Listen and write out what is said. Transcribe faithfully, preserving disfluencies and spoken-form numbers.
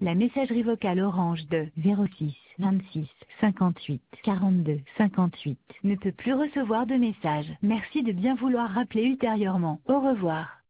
La messagerie vocale Orange de zéro six vingt-six cinquante-huit quarante-deux cinquante-huit ne peut plus recevoir de message. Merci de bien vouloir rappeler ultérieurement. Au revoir.